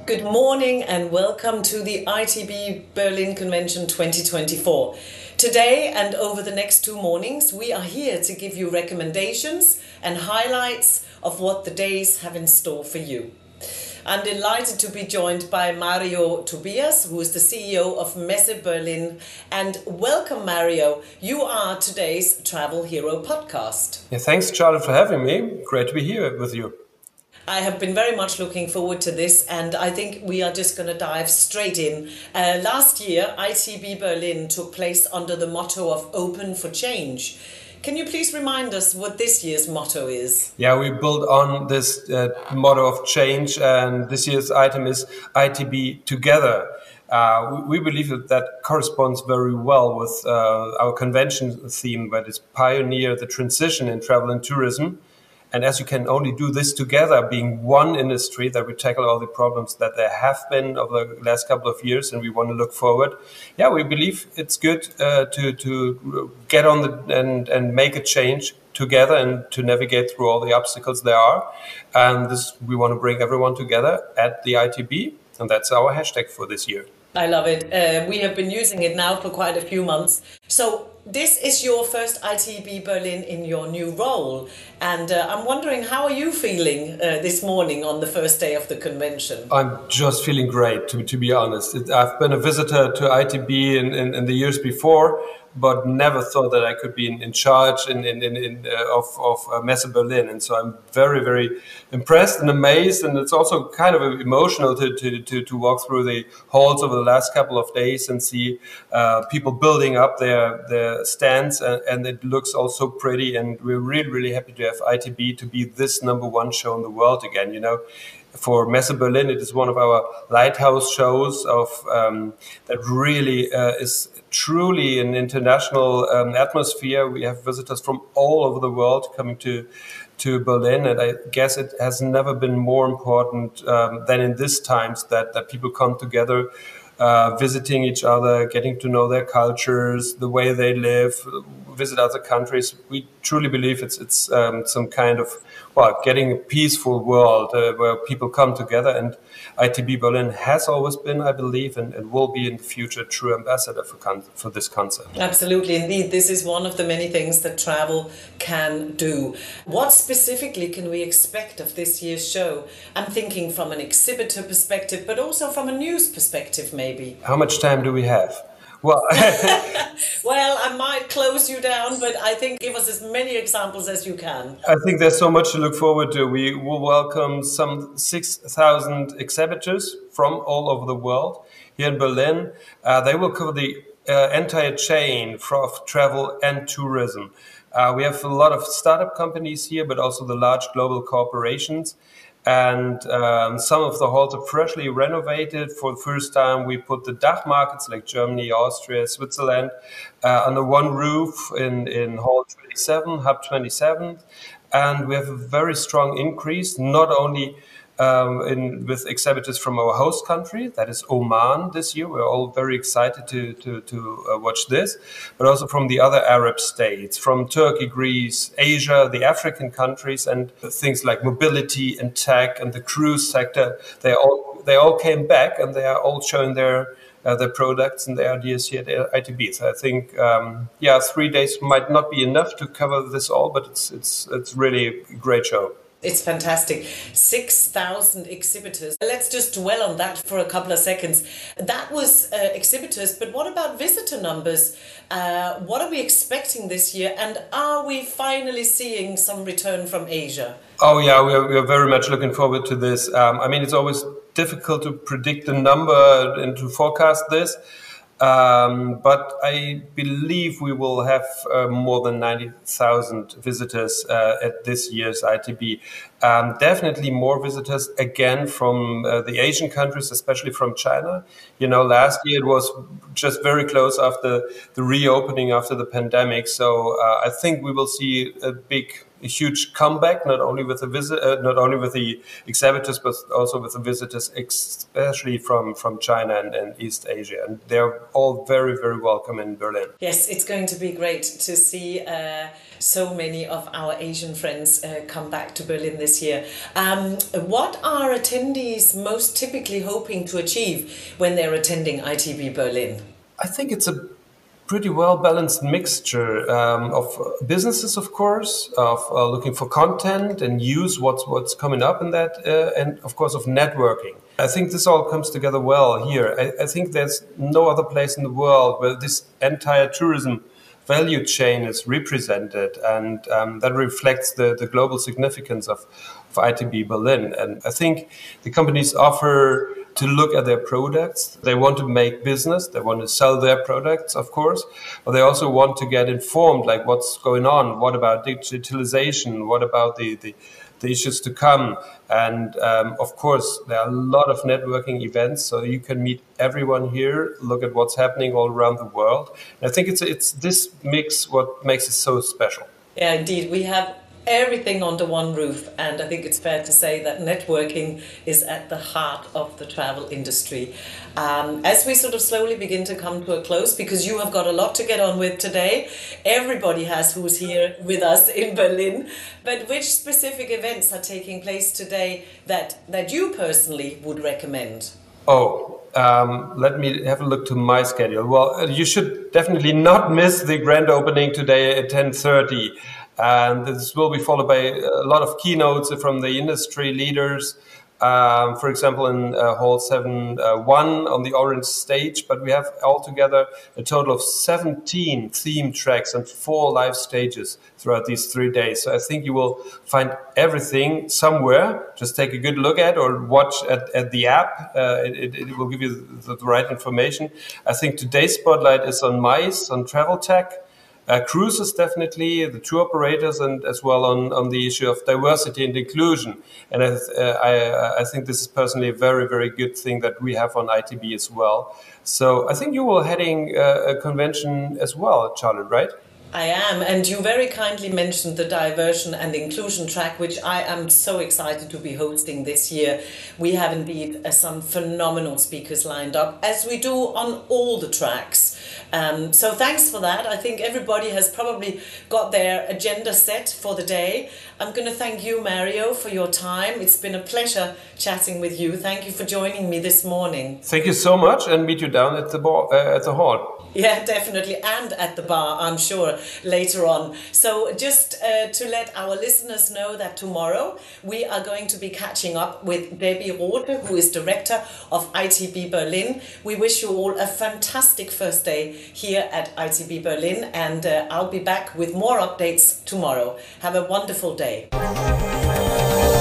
Good morning and welcome to the ITB Berlin Convention 2024. Today and over the next 2 mornings, we are here to give you recommendations and highlights of what the days have in store for you. I'm delighted to be joined by Mario Tobias, who is the CEO of Messe Berlin. And welcome, Mario. You are today's Travel Hero podcast. Yeah, thanks, Charlotte, for having me. Great to be here with you. I have been very much looking forward to this, and I think we are just going to dive straight in. Last year, ITB Berlin took place under the motto of Open for Change. Can you please remind us what this year's motto is? Yeah, we built on this motto of change, and this year's item is ITB Together. We believe that corresponds very well with our convention theme, that is pioneer the transition in travel and tourism. And as you can only do this together, being one industry, that we tackle all the problems that there have been over the last couple of years, and we want to look forward. Yeah, we believe it's good to get on and make a change together and to navigate through all the obstacles there are. And this, we want to bring everyone together at the ITB, and that's our hashtag for this year. I love it. We have been using it now for quite a few months. So this is your first ITB Berlin in your new role. And I'm wondering, how are you feeling this morning on the first day of the convention? I'm just feeling great, to be honest. I've been a visitor to ITB in the years before, but never thought that I could be in charge of Messe Berlin. And so I'm very, very impressed and amazed. And it's also kind of emotional to walk through the halls over the last couple of days and see people building up their stands. And it looks also pretty. And we're really, really happy to have ITB to be this #1 show in the world again. You know, for Messe Berlin, it is one of our lighthouse shows that really is truly an international atmosphere. We have visitors from all over the world coming to Berlin, and I guess it has never been more important than in these times that people come together, visiting each other, getting to know their cultures, the way they live, visit other countries. We truly believe it's some kind of, getting a peaceful world where people come together. And ITB Berlin has always been, I believe, and will be in the future, a true ambassador for this concept. Absolutely. Indeed, this is one of the many things that travel can do. What specifically can we expect of this year's show? I'm thinking from an exhibitor perspective, but also from a news perspective, maybe. How much time do we have? Well, well, I might close you down, but I think give us as many examples as you can. I think there's so much to look forward to. We will welcome some 6,000 exhibitors from all over the world here in Berlin. They will cover the entire chain of travel and tourism. We have a lot of startup companies here, but also the large global corporations. And some of the halls are freshly renovated. For the first time, we put the DACH markets like Germany, Austria, Switzerland under one roof in Hall 27, Hub 27. And we have a very strong increase, not only with exhibitors from our host country, that is Oman this year. We're all very excited to watch this, but also from the other Arab states, from Turkey, Greece, Asia, the African countries, and things like mobility and tech and the cruise sector. They all came back, and they are all showing their products and their ideas here at ITB. So I think, 3 days might not be enough to cover this all, but it's really a great show. It's fantastic. 6,000 exhibitors. Let's just dwell on that for a couple of seconds. That was exhibitors, but what about visitor numbers? What are we expecting this year? And are we finally seeing some return from Asia? Oh, yeah, we are very much looking forward to this. It's always difficult to predict the number and to forecast this. But I believe we will have more than 90,000 visitors at this year's ITB. Definitely more visitors again from the Asian countries, especially from China. You know, last year it was just very close after the reopening after the pandemic. So I think we will see a huge comeback, not only with the exhibitors, but also with the visitors, especially from China and East Asia. And they're all very, very welcome in Berlin. Yes, it's going to be great to see so many of our Asian friends come back to Berlin this this year. What are attendees most typically hoping to achieve when they're attending ITB Berlin? I think it's a pretty well-balanced mixture of businesses, of course, of looking for content and use what's coming up in that, and of course of networking. I think this all comes together well here. I think there's no other place in the world where this entire tourism value chain is represented, and that reflects the global significance of ITB Berlin. And I think the companies offer to look at their products. They want to make business. They want to sell their products, of course, but they also want to get informed, like what's going on. What about digitalization? What about the issues to come? And of course, there are a lot of networking events, so you can meet everyone here, look at what's happening all around the world. And I think it's this mix what makes it so special. Yeah, indeed. We have everything under one roof, and I think it's fair to say that networking is at the heart of the travel industry. As we sort of slowly begin to come to a close, because you have got a lot to get on with today, everybody has who's here with us in Berlin, but which specific events are taking place today that you personally would recommend? Let me have a look to my schedule. Well, you should definitely not miss the grand opening today at 10:30. And this will be followed by a lot of keynotes from the industry leaders, for example, in Hall 7.1 on the orange stage. But we have altogether a total of 17 theme tracks and 4 live stages throughout these 3 days. So I think you will find everything somewhere. Just take a good look at or watch at the app. It will give you the right information. I think today's spotlight is on MICE, on travel tech. Cruises, definitely, the tour operators, and as well on the issue of diversity and inclusion. And I think this is personally a very, very good thing that we have on ITB as well. So I think you were heading a convention as well, Charlotte, right? I am, and you very kindly mentioned the diversion and inclusion track, which I am so excited to be hosting this year. We have indeed some phenomenal speakers lined up, as we do on all the tracks. So thanks for that. I think everybody has probably got their agenda set for the day. I'm going to thank you, Mario, for your time. It's been a pleasure chatting with you. Thank you for joining me this morning. Thank you so much, and meet you down at the hall. Yeah, definitely, and at the bar, I'm sure, later on. So just to let our listeners know that tomorrow we are going to be catching up with Debbie Rothe, who is director of ITB Berlin. We wish you all a fantastic first day here at ITB Berlin, and I'll be back with more updates tomorrow. Have a wonderful day.